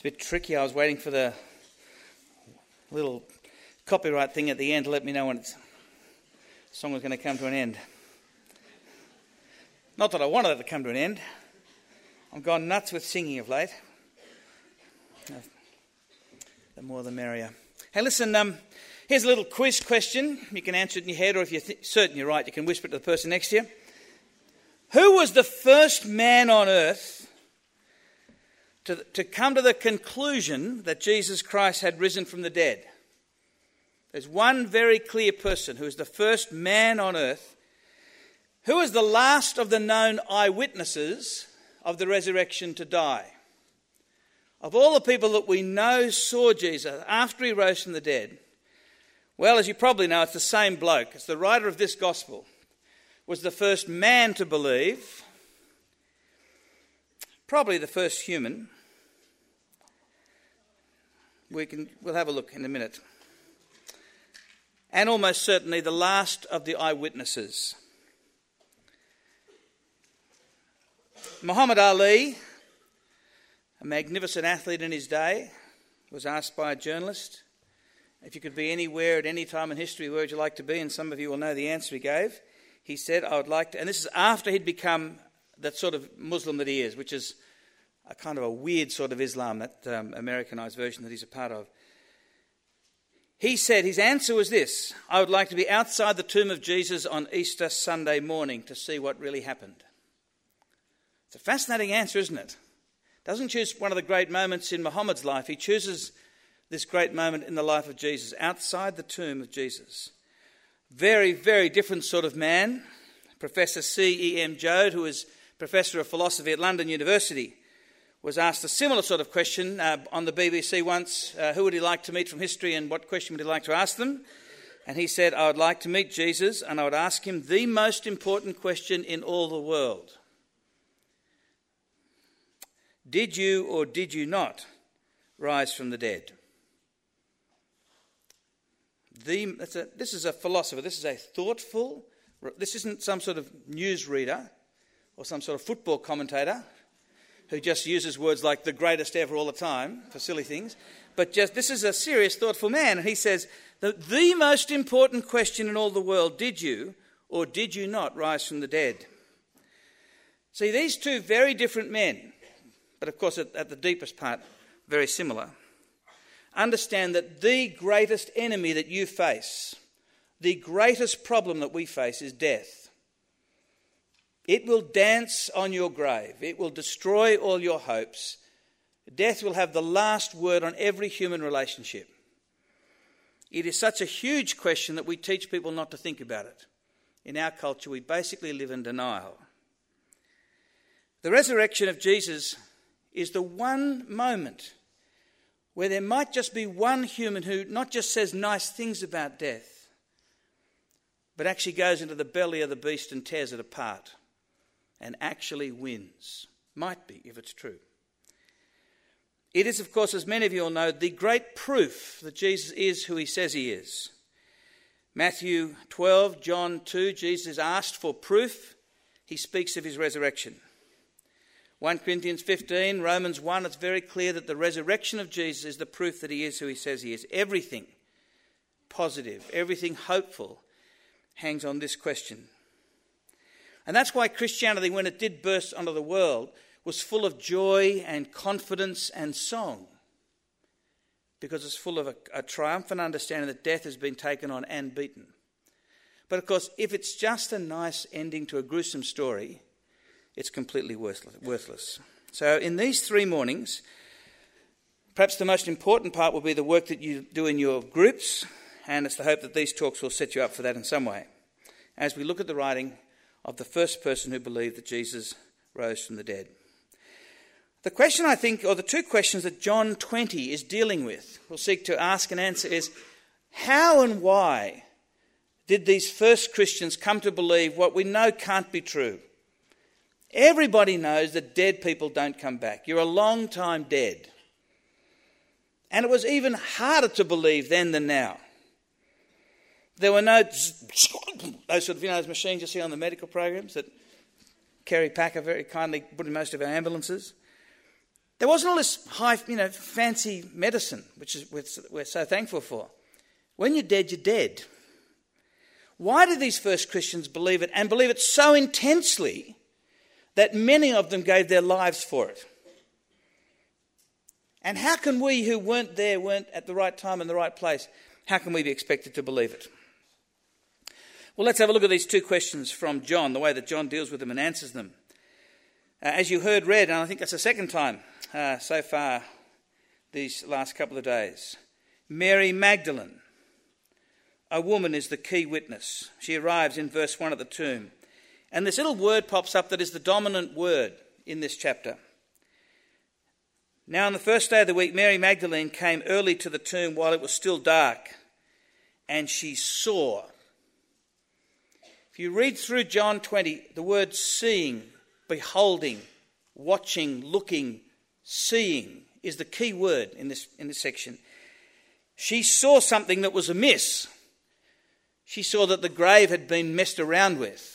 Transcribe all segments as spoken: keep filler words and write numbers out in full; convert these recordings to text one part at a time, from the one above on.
a bit tricky. I was waiting for the little copyright thing at the end to let me know when it's, the song was going to come to an end. Not that I wanted it to come to an end. I've gone nuts with singing of late. The more the merrier. Hey, listen, um, here's a little quiz question. You can answer it in your head, or if you're th- certain you're right, you can whisper it to the person next to you. Who was the first man on earth to, to come to the conclusion that Jesus Christ had risen from the dead? There's one very clear person who is the first man on earth. Who is the last of the known eyewitnesses of the resurrection to die? Of all the people that we know saw Jesus after he rose from the dead, well, as you probably know, it's the same bloke. It's the writer of this gospel. Was the first man to believe, probably the first human. We can, we'll have a look in a minute. And almost certainly the last of the eyewitnesses. Muhammad Ali, a magnificent athlete in his day, was asked by a journalist, if you could be anywhere at any time in history, where would you like to be? And some of you will know the answer he gave. He said, I would like to, and this is after he'd become that sort of Muslim that he is, which is a kind of a weird sort of Islam, that um, Americanized version that he's a part of. He said his answer was this: I would like to be outside the tomb of Jesus on Easter Sunday morning to see what really happened. It's a fascinating answer, isn't it? Doesn't choose one of the great moments in Muhammad's life. He chooses this great moment in the life of Jesus, outside the tomb of Jesus. Very, very different sort of man. Professor C E M Joad, who is Professor of Philosophy at London University, was asked a similar sort of question uh, on the B B C once. Uh, who would he like to meet from history, and what question would he like to ask them? And he said, I would like to meet Jesus, and I would ask him the most important question in all the world. Did you or did you not rise from the dead? The, that's a, this is a philosopher. This is a thoughtful, this isn't some sort of newsreader or some sort of football commentator who just uses words like the greatest ever all the time for silly things. But just this is a serious, thoughtful man. And he says, the, the most important question in all the world, did you or did you not rise from the dead? See, these two very different men, but of course at, at the deepest part, very similar, understand that the greatest enemy that you face, the greatest problem that we face is death. It will dance on your grave. It will destroy all your hopes. Death will have the last word on every human relationship. It is such a huge question that we teach people not to think about it. In our culture, we basically live in denial. The resurrection of Jesus is the one moment where there might just be one human who not just says nice things about death, but actually goes into the belly of the beast and tears it apart and actually wins. Might be, if it's true. It is, of course, as many of you all know, the great proof that Jesus is who he says he is. Matthew twelve, John two, Jesus is asked for proof. He speaks of his resurrection. First Corinthians fifteen, Romans one, it's very clear that the resurrection of Jesus is the proof that he is who he says he is. Everything positive, everything hopeful hangs on this question. And that's why Christianity, when it did burst onto the world, was full of joy and confidence and song. Because it's full of a, a triumphant understanding that death has been taken on and beaten. But of course, if it's just a nice ending to a gruesome story, it's completely worthless. So in these three mornings, perhaps the most important part will be the work that you do in your groups, and it's the hope that these talks will set you up for that in some way, as we look at the writing of the first person who believed that Jesus rose from the dead. The question, I think, or the two questions that John twenty is dealing with, we'll seek to ask and answer, is how and why did these first Christians come to believe what we know can't be true? Everybody knows that dead people don't come back. You're a long time dead. And it was even harder to believe then than now. There were no those sort of, you know, those machines you see on the medical programs that Kerry Packer very kindly put in most of our ambulances. There wasn't all this high, you know, fancy medicine, which is which we're so thankful for. When you're dead, you're dead. Why did these first Christians believe it, and believe it so intensely that many of them gave their lives for it? And how can we who weren't there, weren't at the right time in the right place, how can we be expected to believe it? Well, let's have a look at these two questions from John, the way that John deals with them and answers them. Uh, as you heard read, and I think that's the second time uh, so far these last couple of days, Mary Magdalene, a woman, is the key witness. She arrives in verse one at the tomb. And this little word pops up that is the dominant word in this chapter. Now on the first day of the week, Mary Magdalene came early to the tomb while it was still dark, and she saw. If you read through John twenty, the word seeing, beholding, watching, looking, seeing is the key word in this, in this section. She saw something that was amiss. She saw that the grave had been messed around with.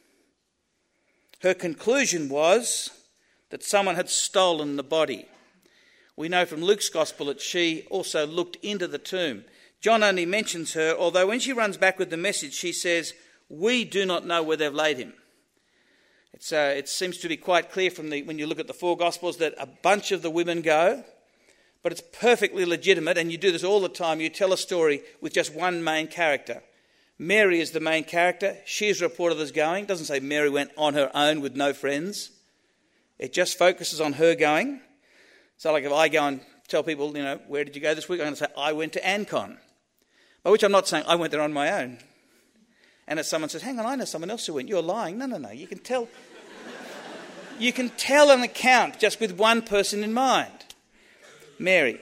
Her conclusion was that someone had stolen the body. We know from Luke's gospel that she also looked into the tomb. John only mentions her, although when she runs back with the message, she says, "We do not know where they've laid him." It's, uh, it seems to be quite clear from the, when you look at the four Gospels, that a bunch of the women go, but it's perfectly legitimate, and you do this all the time. You tell a story with just one main character. Mary is the main character. She's reported as going. It doesn't say Mary went on her own with no friends. It just focuses on her going. So like if I go and tell people, you know, where did you go this week? I'm going to say, I went to Ancon. By which I'm not saying I went there on my own. And if someone says, hang on, I know someone else who went, you're lying. No, no, no. You can tell, you can tell an account just with one person in mind. Mary.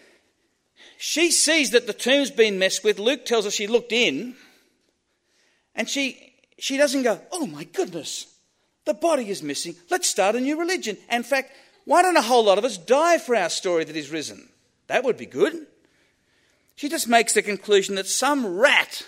She sees that the tomb's been messed with. Luke tells us she looked in. And she she doesn't go, oh my goodness, the body is missing. Let's start a new religion. In fact, why don't a whole lot of us die for our story that he's risen? That would be good. She just makes the conclusion that some rat,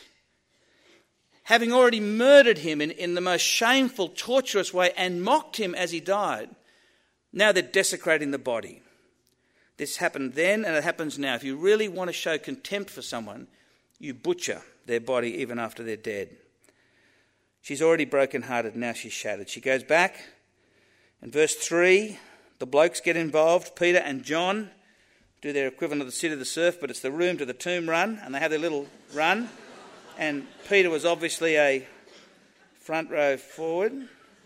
having already murdered him in, in the most shameful, torturous way and mocked him as he died, now they're desecrating the body. This happened then and it happens now. If you really want to show contempt for someone, you butcher their body even after they're dead. She's already broken-hearted, now she's shattered. She goes back. In verse three, the blokes get involved. Peter and John do their equivalent of the City of the Surf, but it's the room to the tomb run, and they have their little run. And Peter was obviously a front row forward.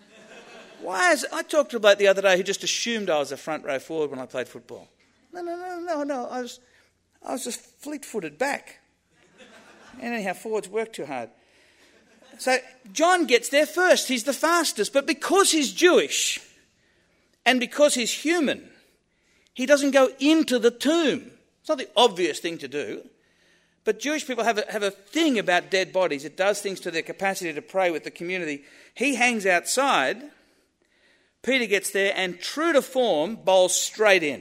Why is I talked to a bloke the other day who just assumed I was a front row forward when I played football. No, no, no, no, no. I was, I was just fleet-footed back. And anyhow, forwards work too hard. So John gets there first. He's the fastest. But because he's Jewish and because he's human, he doesn't go into the tomb. It's not the obvious thing to do. But Jewish people have a, have a thing about dead bodies. It does things to their capacity to pray with the community. He hangs outside. Peter gets there and, true to form, bowls straight in.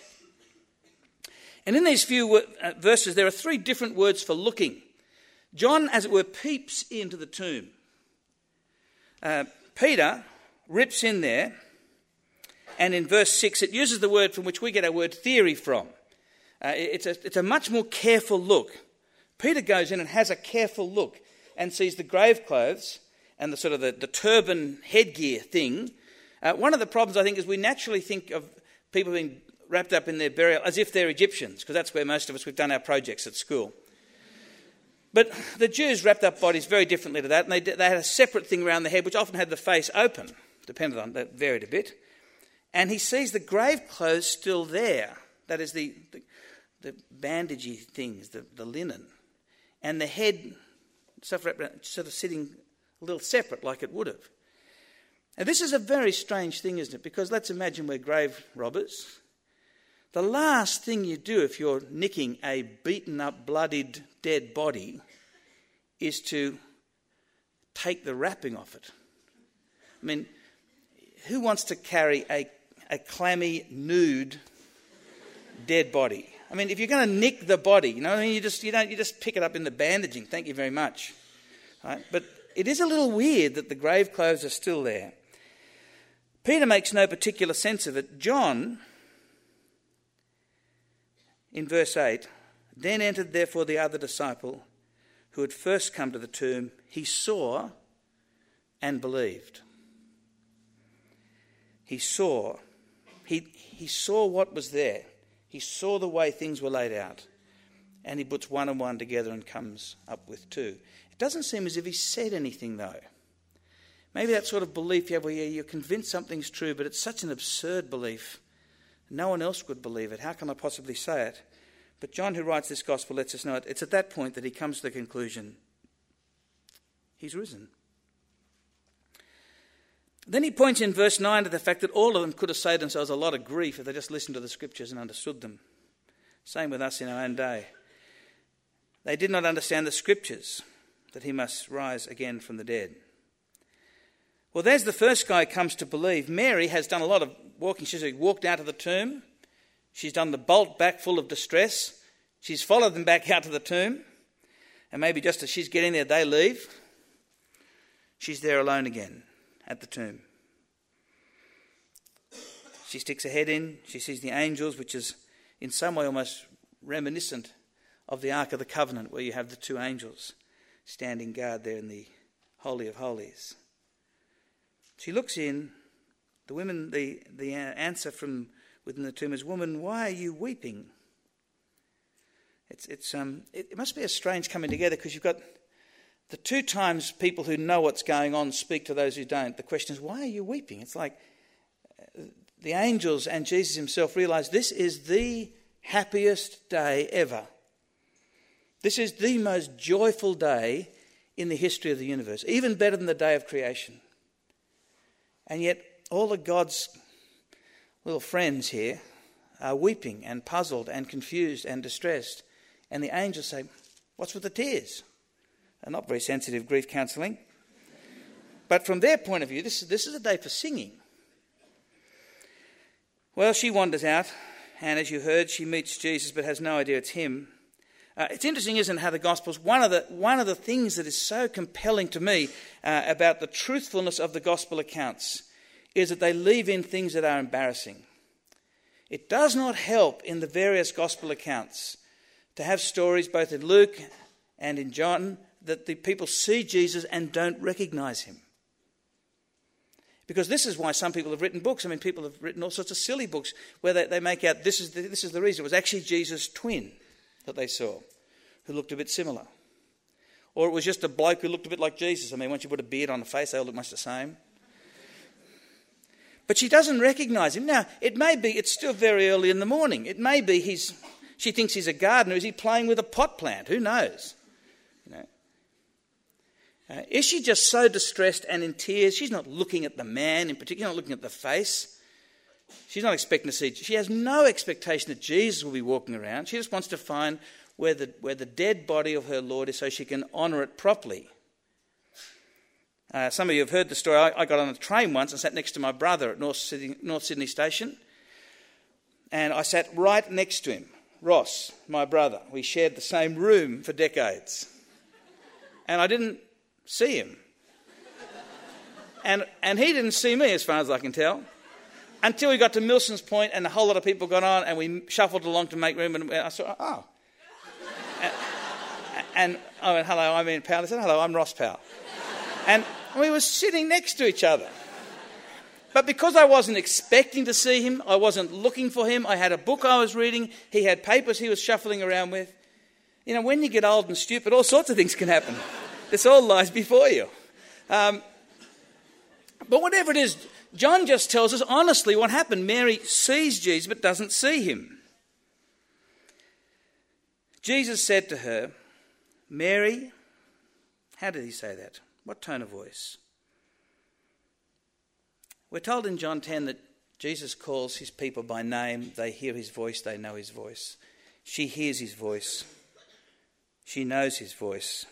And in these few verses, there are three different words for looking. John, as it were, peeps into the tomb. Uh, Peter rips in there, and in verse six, it uses the word from which we get our word theory from. Uh, it's, a, it's a much more careful look. Peter goes in and has a careful look and sees the grave clothes and the sort of the, the turban headgear thing. Uh, one of the problems, I think, is we naturally think of people being wrapped up in their burial as if they're Egyptians, because that's where most of us, we've done our projects at school. But the Jews wrapped up bodies very differently to that, and they, they had a separate thing around the head, which often had the face open, depended on, that varied a bit. And he sees the grave clothes still there. That is the, the, the bandagey things, the, the linen. And the head sort of sitting a little separate like it would have. Now this is a very strange thing, isn't it? Because let's imagine we're grave robbers. The last thing you do if you're nicking a beaten up, bloodied, dead body is to take the wrapping off it. I mean, who wants to carry a, a clammy, nude, dead body? I mean, if you're going to nick the body, you know, I mean, you just you don't you just pick it up in the bandaging. Thank you very much. Right? But it is a little weird that the grave clothes are still there. Peter makes no particular sense of it. John in verse eight, then entered therefore the other disciple who had first come to the tomb. He saw and believed. He saw. He, he saw what was there. He saw the way things were laid out. And he puts one and one together and comes up with two. It doesn't seem as if he said anything, though. Maybe that sort of belief you have where you're convinced something's true, but it's such an absurd belief. No one else would believe it. How can I possibly say it? But John, who writes this gospel, lets us know it. It's at that point that he comes to the conclusion, he's risen. Then he points in verse nine to the fact that all of them could have saved themselves a lot of grief if they just listened to the scriptures and understood them. Same with us in our own day. They did not understand the scriptures, that he must rise again from the dead. Well, there's the first guy who comes to believe. Mary has done a lot of walking. She's walked out to the tomb. She's done the bolt back full of distress. She's followed them back out to the tomb. And maybe just as she's getting there, they leave. She's there alone again at the tomb. She sticks her head in. She sees the angels, which is in some way almost reminiscent of the Ark of the Covenant, where you have the two angels standing guard there in the Holy of Holies. She looks in. The women, the, the answer from within the tomb is, "Woman, why are you weeping?" It's it's um it, it must be a strange coming together, because you've got the two times people who know what's going on speak to those who don't. The question is, why are you weeping? It's like the angels and Jesus himself realise this is the happiest day ever. This is the most joyful day in the history of the universe, even better than the day of creation. And yet all of God's little friends here are weeping and puzzled and confused and distressed. And the angels say, "What's with the tears?" And not very sensitive grief counselling. But from their point of view, this, this is a day for singing. Well, she wanders out, and as you heard, she meets Jesus but has no idea it's him. Uh, it's interesting, isn't it, how the Gospels, one of the, one of the things that is so compelling to me uh, about the truthfulness of the Gospel accounts is that they leave in things that are embarrassing. It does not help in the various Gospel accounts to have stories both in Luke and in John that the people see Jesus and don't recognise him. Because this is why some people have written books. I mean, people have written all sorts of silly books where they, they make out this is the, this is the reason. It was actually Jesus' twin that they saw, who looked a bit similar. Or it was just a bloke who looked a bit like Jesus. I mean, once you put a beard on the face, they all look much the same. But she doesn't recognise him. Now, it may be, it's still very early in the morning. It may be he's, she thinks he's a gardener. Is he playing with a pot plant? Who knows? You know. Uh, is she just so distressed and in tears? She's not looking at the man in particular, not looking at the face. She's not expecting to see, she has no expectation that Jesus will be walking around. She just wants to find where the, where the dead body of her Lord is so she can honour it properly. Uh, some of you have heard the story. I, I got on a train once and sat next to my brother at North Sydney, North Sydney Station. And I sat right next to him, Ross, my brother. We shared the same room for decades. And I didn't see him. And, and he didn't see me, as far as I can tell. Until we got to Milson's Point and a whole lot of people got on and we shuffled along to make room and I saw, oh. and, and I went, "Hello, I'm Ian Powell." He said, "Hello, I'm Ross Powell." And we were sitting next to each other. But because I wasn't expecting to see him, I wasn't looking for him, I had a book I was reading, he had papers he was shuffling around with. You know, when you get old and stupid, all sorts of things can happen. This all lies before you. Um, but whatever it is, John just tells us honestly what happened. Mary sees Jesus but doesn't see him. Jesus said to her, "Mary," how did he say that? What tone of voice? We're told in John ten that Jesus calls his people by name. They hear his voice, they know his voice. She hears his voice. She knows his voice.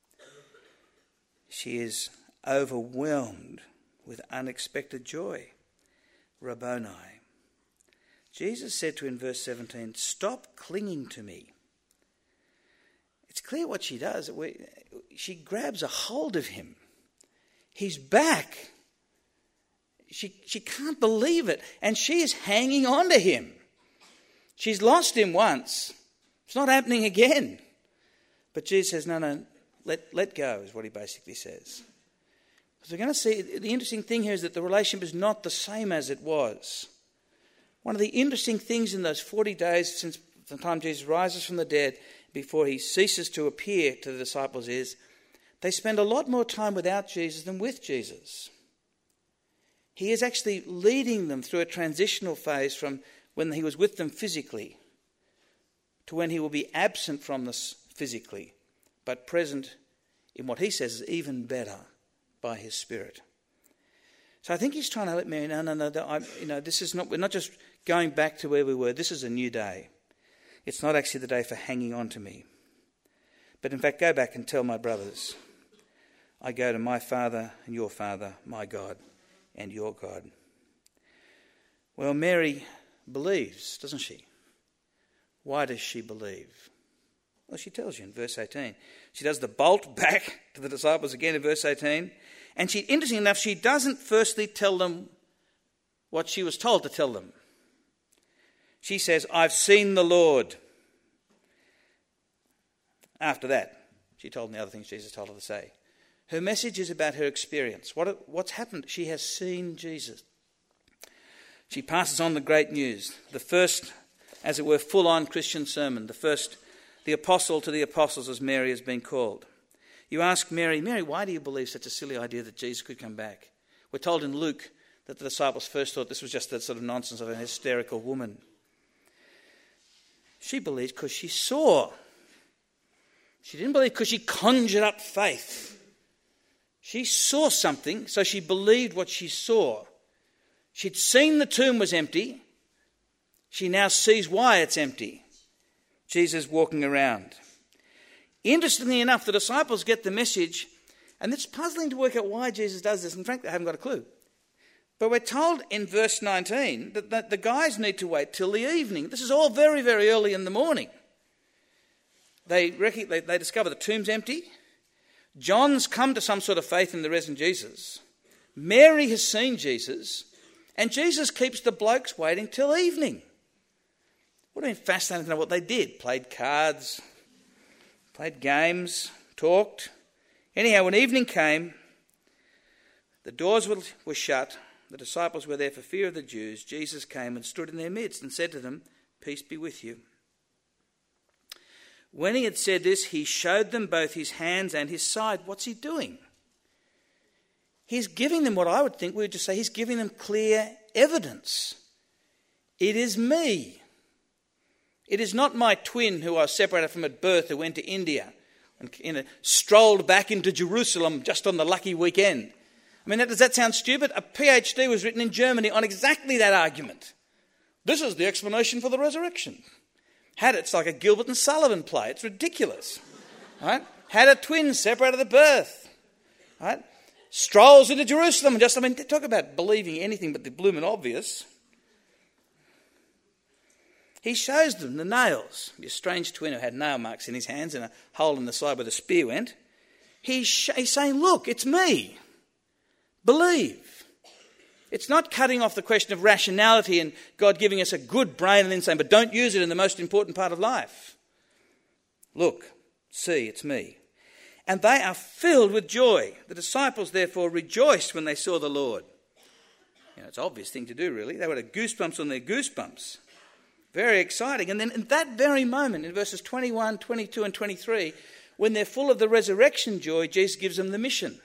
She is overwhelmed with unexpected joy. Rabboni. Jesus said to her in verse seventeen, "Stop clinging to me." It's clear what she does. She grabs a hold of him. He's back. She, she can't believe it. And she is hanging on to him. She's lost him once. It's not happening again. But Jesus says, no, no, let, let go, is what he basically says. Because we're going to see, the interesting thing here is that the relationship is not the same as it was. One of the interesting things in those forty days since the time Jesus rises from the dead, before he ceases to appear to the disciples, is they spend a lot more time without Jesus than with Jesus. He is actually leading them through a transitional phase from when he was with them physically to when he will be absent from us physically, but present in what he says is even better by his Spirit. So I think he's trying to let Mary know, no, no, no, I, you know, this is not, we're not just going back to where we were. This is a new day. It's not actually the day for hanging on to me. But in fact, go back and tell my brothers, I go to my Father and your Father, my God and your God. Well, Mary believes, doesn't she? Why does she believe? Well, she tells you in verse eighteen. She does the bolt back to the disciples again in verse eighteen. And she, interesting enough, she doesn't firstly tell them what she was told to tell them. She says, I've seen the Lord. After that, she told them the other things Jesus told her to say. Her message is about her experience. What, what's happened? She has seen Jesus. She passes on the great news. The first, as it were, full-on Christian sermon. The first, the apostle to the apostles, as Mary has been called. You ask Mary, Mary, why do you believe such a silly idea that Jesus could come back? We're told in Luke that the disciples first thought this was just that sort of nonsense of a hysterical woman. She believed because she saw. She didn't believe because she conjured up faith. She saw something, so she believed what she saw. She'd seen the tomb was empty. She now sees why it's empty. Jesus walking around. Interestingly enough, the disciples get the message, and it's puzzling to work out why Jesus does this, and frankly, I haven't got a clue. But we're told in verse nineteen that, that the guys need to wait till the evening. This is all very, very early in the morning. They, reckon, they, they discover the tomb's empty. John's come to some sort of faith in the risen Jesus. Mary has seen Jesus, and Jesus keeps the blokes waiting till evening. Would have been fascinating to know what they did. Played cards, played games, talked. Anyhow, when evening came, the doors were, were shut. The disciples were there for fear of the Jews. Jesus came and stood in their midst and said to them, peace be with you. When he had said this, he showed them both his hands and his side. What's he doing? He's giving them what I would think we would just say, he's giving them clear evidence. It is me. It is not my twin who I was separated from at birth, who went to India and you know, strolled back into Jerusalem just on the lucky weekend. I mean, does that sound stupid? A PhD was written in Germany on exactly that argument. This is the explanation for the resurrection. Had it's like a Gilbert and Sullivan play. It's ridiculous. Right? Had a twin separated at birth. Right? Strolls into Jerusalem and just, I mean, talk about believing anything but the blooming obvious. He shows them the nails. Your strange twin who had nail marks in his hands and a hole in the side where the spear went. He's, sh- he's saying, look, it's me. Believe. It's not cutting off the question of rationality and God giving us a good brain and then saying, but don't use it in the most important part of life. Look, see, it's me. And they are filled with joy. The disciples, therefore, rejoiced when they saw the Lord. You know, it's an obvious thing to do, really. They had goosebumps on their goosebumps. Very exciting. And then in that very moment, in verses twenty-one, twenty-two and twenty-three, when they're full of the resurrection joy, Jesus gives them the mission.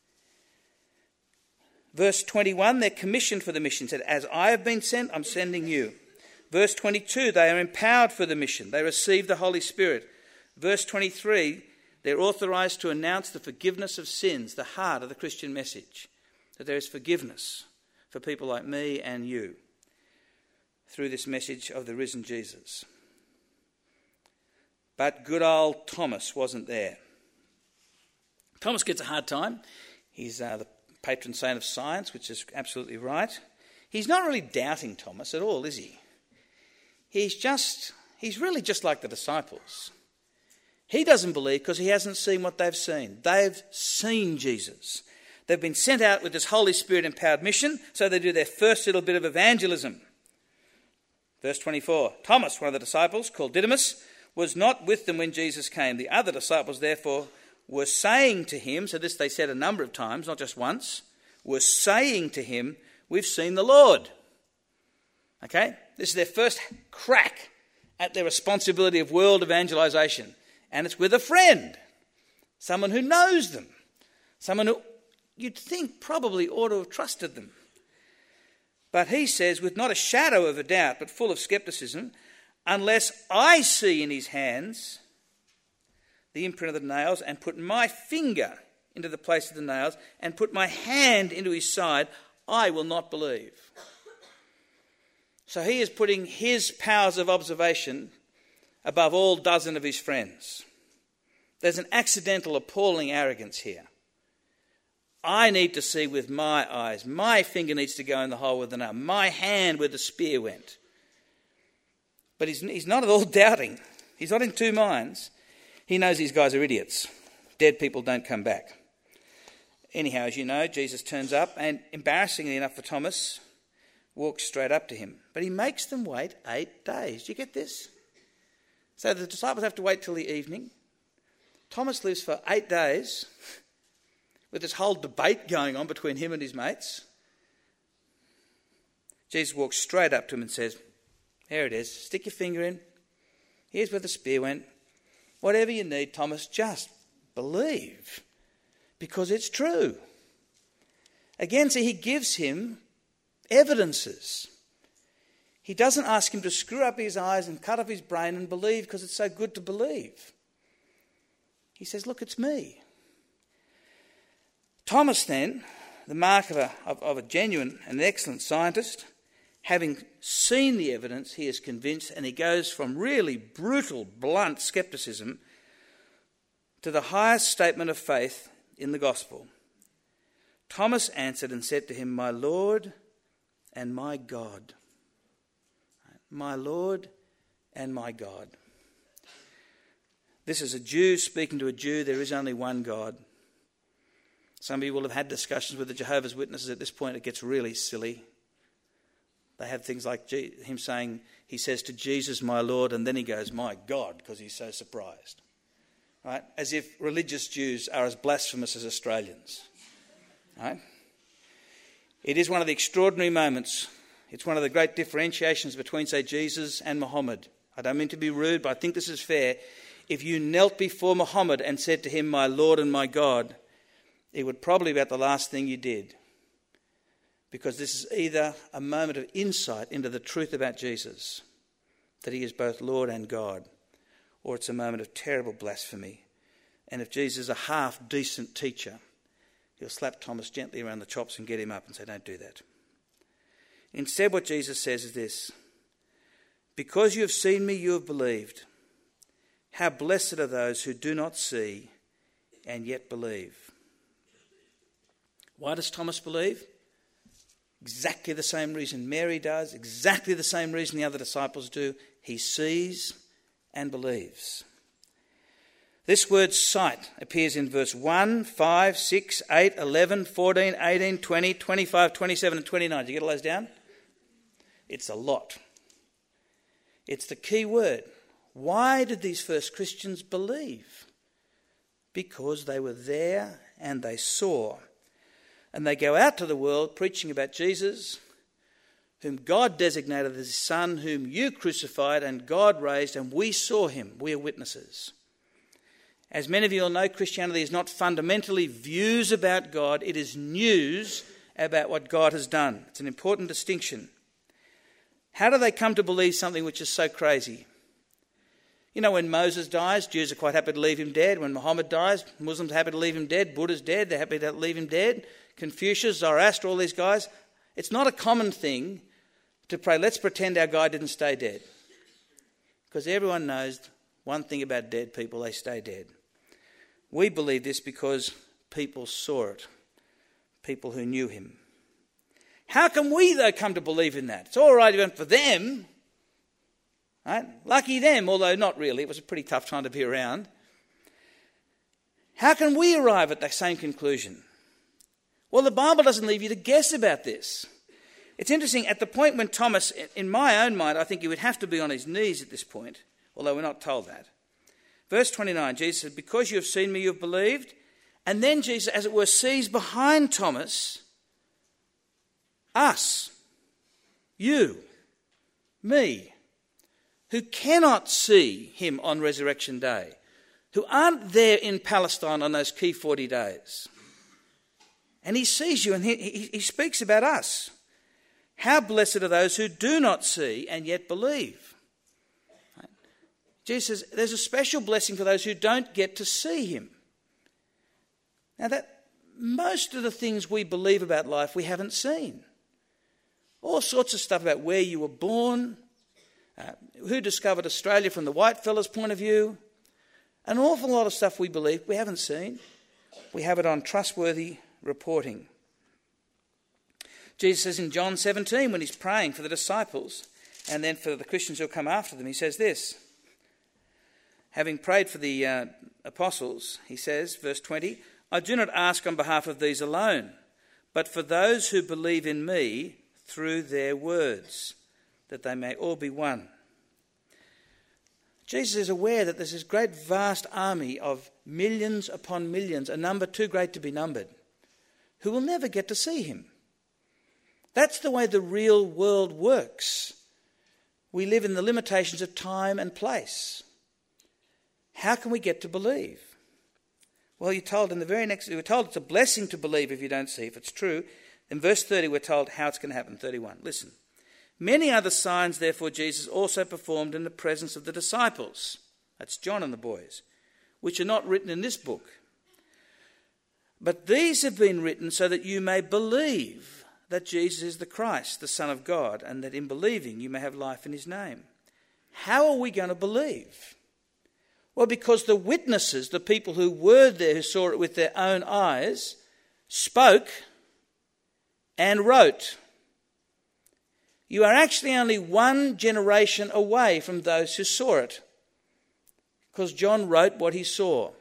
Verse twenty-one, they're commissioned for the mission. Said, as I have been sent, I'm sending you. Verse twenty-two, they are empowered for the mission. They receive the Holy Spirit. Verse twenty-three, they're authorized to announce the forgiveness of sins, the heart of the Christian message. That there is forgiveness for people like me and you through this message of the risen Jesus. But good old Thomas wasn't there. Thomas gets a hard time. He's uh, the patron saint of science, which is absolutely right. He's not really doubting Thomas at all, is he? He's just, he's really just like the disciples. He doesn't believe because he hasn't seen what they've seen. They've seen Jesus. They've been sent out with this Holy Spirit empowered mission, so they do their first little bit of evangelism. Verse twenty-four, Thomas, one of the disciples, called Didymus, was not with them when Jesus came. The other disciples, therefore, were saying to him, so this they said a number of times, not just once, were saying to him, we've seen the Lord. Okay? This is their first crack at their responsibility of world evangelization. And it's with a friend, someone who knows them, someone who you'd think probably ought to have trusted them. But he says, with not a shadow of a doubt, but full of skepticism, unless I see in his hands the imprint of the nails, and put my finger into the place of the nails, and put my hand into his side, I will not believe. So he is putting his powers of observation above all dozen of his friends. There's an accidental, appalling arrogance here. I need to see with my eyes. My finger needs to go in the hole with the nail. My hand where the spear went. But he's, he's not at all doubting. He's not in two minds. He knows these guys are idiots. Dead people don't come back. Anyhow, as you know, Jesus turns up and, embarrassingly enough for Thomas, walks straight up to him. But he makes them wait eight days. Do you get this? So the disciples have to wait till the evening. Thomas lives for eight days with this whole debate going on between him and his mates. Jesus walks straight up to him and says, there it is, stick your finger in. Here's where the spear went. Whatever you need, Thomas, just believe, because it's true. Again, see, he gives him evidences. He doesn't ask him to screw up his eyes and cut off his brain and believe because it's so good to believe. He says, look, it's me. Thomas then, the mark of a, of, of a genuine and excellent scientist, having seen the evidence, he is convinced, and he goes from really brutal, blunt scepticism to the highest statement of faith in the gospel. Thomas answered and said to him, my Lord and my God. My Lord and my God. This is a Jew speaking to a Jew. There is only one God. Some of you will have had discussions with the Jehovah's Witnesses. At this point, it gets really silly. They have things like him saying, he says to Jesus, my Lord, and then he goes, my God, because he's so surprised. Right? As if religious Jews are as blasphemous as Australians. Right? It is one of the extraordinary moments. It's one of the great differentiations between, say, Jesus and Muhammad. I don't mean to be rude, but I think this is fair. If you knelt before Muhammad and said to him, my Lord and my God, it would probably be about the last thing you did. Because this is either a moment of insight into the truth about Jesus, that he is both Lord and God, or it's a moment of terrible blasphemy. And if Jesus is a half-decent teacher, he'll slap Thomas gently around the chops and get him up and say, don't do that. Instead, what Jesus says is this: because you have seen me, you have believed. How blessed are those who do not see and yet believe. Why does Thomas believe? Exactly the same reason Mary does, exactly the same reason the other disciples do. He sees and believes. This word sight appears in verse one, five, six, eight, eleven, fourteen, eighteen, twenty, twenty-five, twenty-seven and twenty-nine. Did you get all those down? It's a lot. It's the key word. Why did these first Christians believe? Because they were there and they saw. And they go out to the world preaching about Jesus, whom God designated as his Son, whom you crucified and God raised, and we saw him. We are witnesses. As many of you will know, Christianity is not fundamentally views about God. It is news about what God has done. It's an important distinction. How do they come to believe something which is so crazy? You know, when Moses dies, Jews are quite happy to leave him dead. When Muhammad dies, Muslims are happy to leave him dead. Buddha's dead, they're happy to leave him dead. Confucius, Zoroaster, all these guys. It's not a common thing to pray, let's pretend our guy didn't stay dead. Because everyone knows one thing about dead people, they stay dead. We believe this because people saw it. People who knew him. How can we, though, come to believe in that? It's all right even for them. Right? Lucky them, although not really. It was a pretty tough time to be around. How can we arrive at that same conclusion? Well, the Bible doesn't leave you to guess about this. It's interesting, at the point when Thomas, in my own mind, I think he would have to be on his knees at this point, although we're not told that. Verse twenty-nine, Jesus said, because you have seen me, you have believed. And then Jesus, as it were, sees behind Thomas us, you, me, who cannot see him on resurrection day, who aren't there in Palestine on those key forty days. And he sees you and he, he, he speaks about us. How blessed are those who do not see and yet believe. Right? Jesus says there's a special blessing for those who don't get to see him. Now, that most of the things we believe about life we haven't seen. All sorts of stuff about where you were born, uh, who discovered Australia from the white fella's point of view. An awful lot of stuff we believe we haven't seen. We have it on trustworthy reporting. Jesus says in John seventeen, when he's praying for the disciples and then for the Christians who will come after them, he says this. Having prayed for the uh, apostles, he says, verse twenty, I do not ask on behalf of these alone, but for those who believe in me through their words, that they may all be one. Jesus is aware that there's this great vast army of millions upon millions, a number too great to be numbered, who will never get to see him. That's the way the real world works. We live in the limitations of time and place. How can we get to believe? Well, you're told in the very next, we're told it's a blessing to believe if you don't see, if it's true. In verse thirty, we're told how it's going to happen. thirty-one, listen. Many other signs, therefore, Jesus also performed in the presence of the disciples. That's John and the boys, which are not written in this book. But these have been written so that you may believe that Jesus is the Christ, the Son of God, and that in believing you may have life in his name. How are we going to believe? Well, because the witnesses, the people who were there, who saw it with their own eyes, spoke and wrote. You are actually only one generation away from those who saw it, because John wrote what he saw.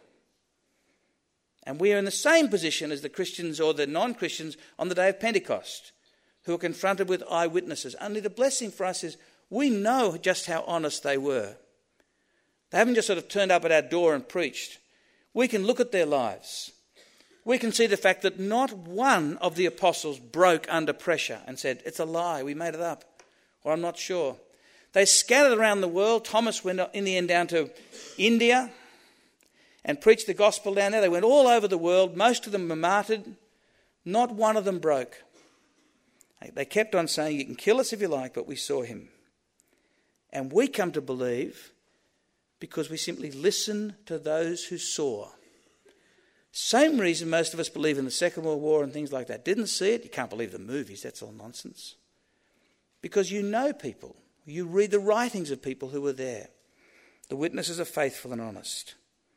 And we are in the same position as the Christians or the non-Christians on the day of Pentecost, who are confronted with eyewitnesses. Only the blessing for us is we know just how honest they were. They haven't just sort of turned up at our door and preached. We can look at their lives. We can see the fact that not one of the apostles broke under pressure and said, it's a lie, we made it up, or I'm not sure. They scattered around the world. Thomas went in the end down to India and preached the gospel down there. They went all over the world. Most of them were martyred. Not one of them broke. They kept on saying, you can kill us if you like, but we saw him. And we come to believe because we simply listen to those who saw. Same reason most of us believe in the Second World War and things like that. Didn't see it? You can't believe the movies. That's all nonsense. Because you know people. You read the writings of people who were there. The witnesses are faithful and honest.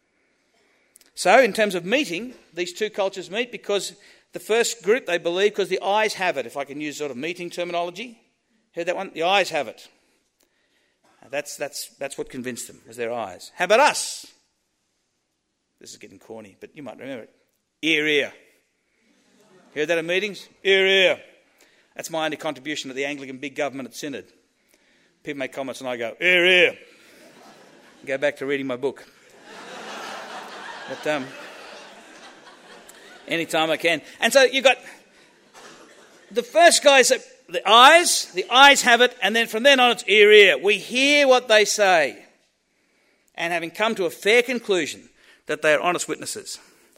So, in terms of meeting, these two cultures meet because the first group, they believe because the eyes have it, if I can use sort of meeting terminology. Heard that one? The eyes have it. That's, that's, that's what convinced them, was their eyes. How about us? This is getting corny, but you might remember it. Ear, ear. Heard that at meetings? Ear, ear. That's my only contribution to the Anglican big government at Synod. People make comments and I go, ear, ear. Go back to reading my book. But um, anytime I can. And so you've got the first guys, the eyes, the eyes have it, and then from then on it's ear, ear. We hear what they say. And having come to a fair conclusion that they are honest witnesses.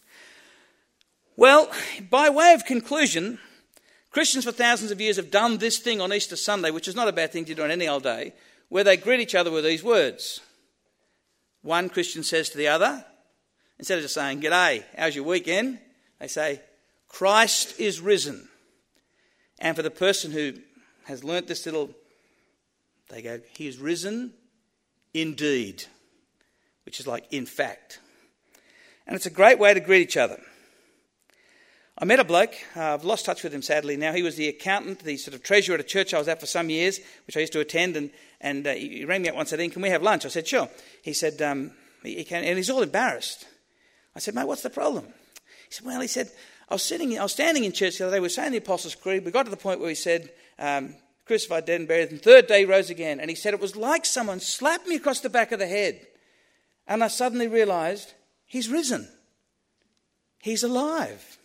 Well, by way of conclusion, Christians for thousands of years have done this thing on Easter Sunday, which is not a bad thing to do on any old day, where they greet each other with these words. One Christian says to the other, instead of just saying, "G'day, how's your weekend?" they say, "Christ is risen." And for the person who has learnt this little, they go, "He is risen indeed," which is like in fact. And it's a great way to greet each other. I met a bloke, uh, I've lost touch with him sadly now. He was the accountant, the sort of treasurer at a church I was at for some years, which I used to attend, and, and uh, he rang me up once and said, "Can we have lunch?" I said, "Sure." He said, um, he, he can, and he's all embarrassed. I said, "Mate, what's the problem?" He said, "Well," he said, I was sitting, I was standing in church the other day, we were saying the Apostles' Creed, we got to the point where he said, um, crucified, dead and buried, and the third day he rose again. And he said it was like someone slapped me across the back of the head. And I suddenly realised he's risen. He's alive.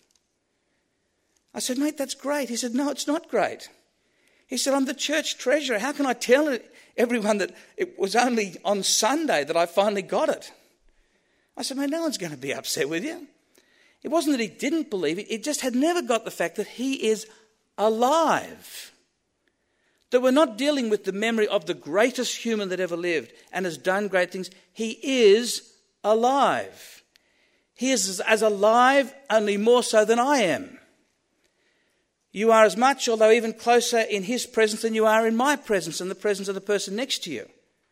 I said, mate, that's great. He said, no, it's not great. He said, I'm the church treasurer. How can I tell everyone that it was only on Sunday that I finally got it? I said, mate, no one's going to be upset with you. It wasn't that he didn't believe it. It just had never got the fact that he is alive. That we're not dealing with the memory of the greatest human that ever lived and has done great things. He is alive. He is as alive, only more so than I am. You are as much, although even closer, in his presence than you are in my presence and the presence of the person next to you.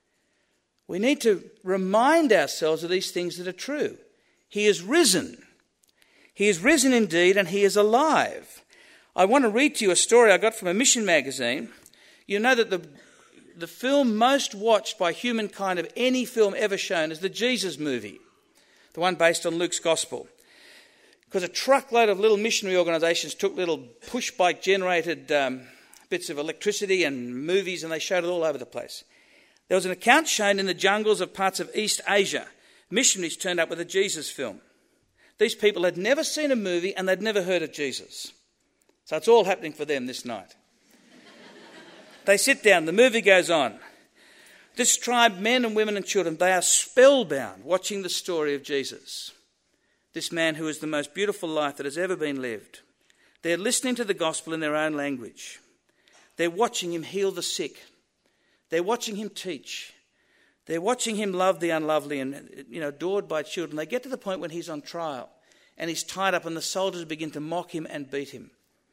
We need to remind ourselves of these things that are true. He is risen. He is risen indeed, and he is alive. I want to read to you a story I got from a mission magazine. You know that the, the film most watched by humankind of any film ever shown is the Jesus movie, the one based on Luke's Gospel. Because a truckload of little missionary organisations took little push-bike generated um, bits of electricity and movies, and they showed it all over the place. There was an account shown in the jungles of parts of East Asia. Missionaries turned up with a Jesus film. These people had never seen a movie and they'd never heard of Jesus. So it's all happening for them this night. They sit down, the movie goes on. This tribe, men and women and children, they are spellbound watching the story of Jesus. This man who is the most beautiful life that has ever been lived. They're listening to the gospel in their own language. They're watching him heal the sick. They're watching him teach. They're watching him love the unlovely and, you know, adored by children. They get to the point when he's on trial and he's tied up and the soldiers begin to mock him and beat him.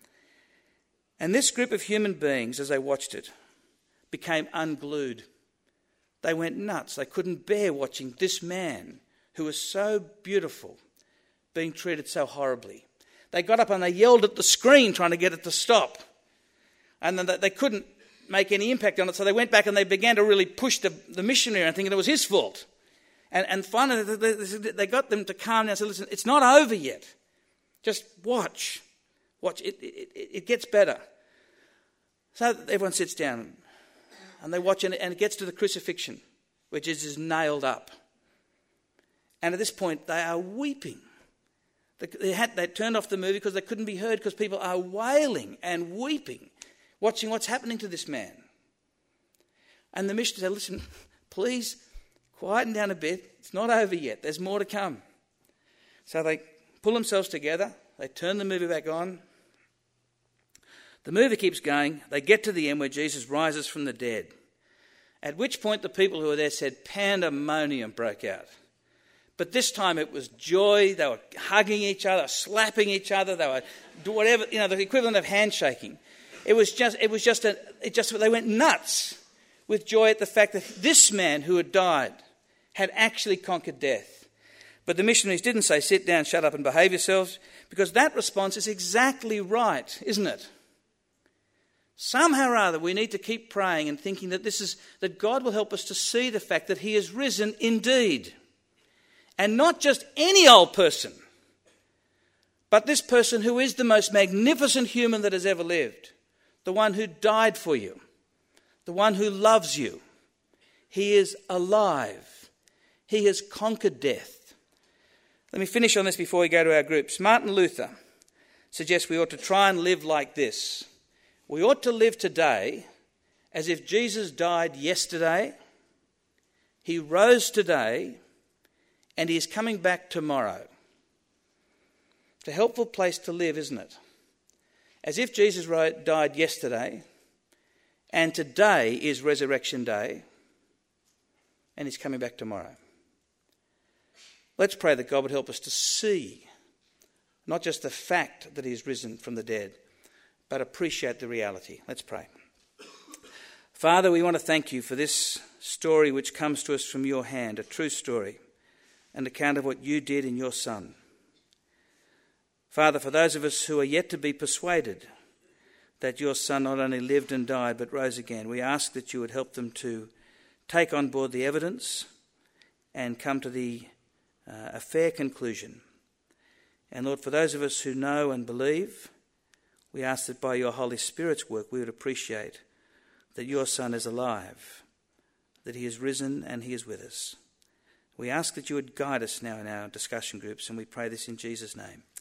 And this group of human beings, as they watched it, became unglued. They went nuts. They couldn't bear watching this man who was so beautiful being treated so horribly. They got up and they yelled at the screen trying to get it to stop. And then they couldn't make any impact on it, so they went back and they began to really push the, the missionary and thinking it was his fault. And, and finally they, they got them to calm down and say, listen, it's not over yet. Just watch. Watch. It, it, it gets better. So everyone sits down and they watch, and it gets to the crucifixion, where Jesus is nailed up. And at this point they are weeping. They had they turned off the movie because they couldn't be heard, because people are wailing and weeping, watching what's happening to this man. And the missionary said, listen, please quieten down a bit. It's not over yet. There's more to come. So they pull themselves together. They turn the movie back on. The movie keeps going. They get to the end where Jesus rises from the dead. At which point the people who were there said pandemonium broke out. But this time it was joy. They were hugging each other, slapping each other. They were whatever, you know, the equivalent of handshaking. It was just, it was just, a, it just, they went nuts with joy at the fact that this man who had died had actually conquered death. But the missionaries didn't say, sit down, shut up and behave yourselves, because that response is exactly right, isn't it? Somehow or other we need to keep praying and thinking that this is, that God will help us to see the fact that he is risen indeed. And not just any old person, but this person who is the most magnificent human that has ever lived. The one who died for you. The one who loves you. He is alive. He has conquered death. Let me finish on this before we go to our groups. Martin Luther suggests we ought to try and live like this. We ought to live today as if Jesus died yesterday, he rose today, and he is coming back tomorrow. It's a helpful place to live, isn't it? As if Jesus died yesterday, and today is Resurrection Day, and he's coming back tomorrow. Let's pray that God would help us to see not just the fact that he is risen from the dead, but appreciate the reality. Let's pray. Father, we want to thank you for this story which comes to us from your hand, a true story, an account of what you did in your Son. Father, for those of us who are yet to be persuaded that your Son not only lived and died but rose again, we ask that you would help them to take on board the evidence and come to the uh, a fair conclusion. And Lord, for those of us who know and believe, We ask that by your Holy Spirit's work we would appreciate that your Son is alive, that he is risen and he is with us. We ask that you would guide us now in our discussion groups, and we pray this in Jesus' name.